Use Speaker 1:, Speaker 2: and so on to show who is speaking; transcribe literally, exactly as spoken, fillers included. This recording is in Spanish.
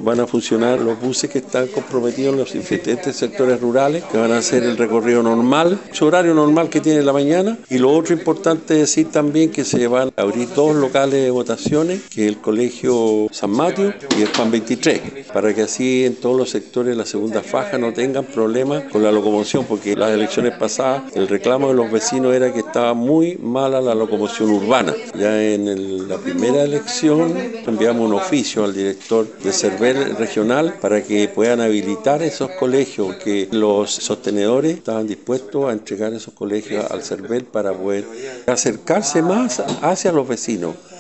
Speaker 1: van a funcionar los buses que están comprometidos en los diferentes sectores rurales, que van a hacer el recorrido normal, su horario normal que tiene en la mañana. Y lo otro importante es decir también que se van a abrir dos locales de votaciones, que es el Colegio San Mateo y el Juan veintitrés, para que así en todos los sectores de la segunda faja no tengan problemas con la locomoción, porque las elecciones pasadas el reclamo de los vecinos era que estaba muy mala la locomoción urbana. Ya en el, la primera elección enviamos un oficio al director de Cervel regional para que puedan habilitar esos colegios, que los sostenedores estaban dispuestos a entregar esos colegios al Cervel para poder acercarse más hacia los vecinos.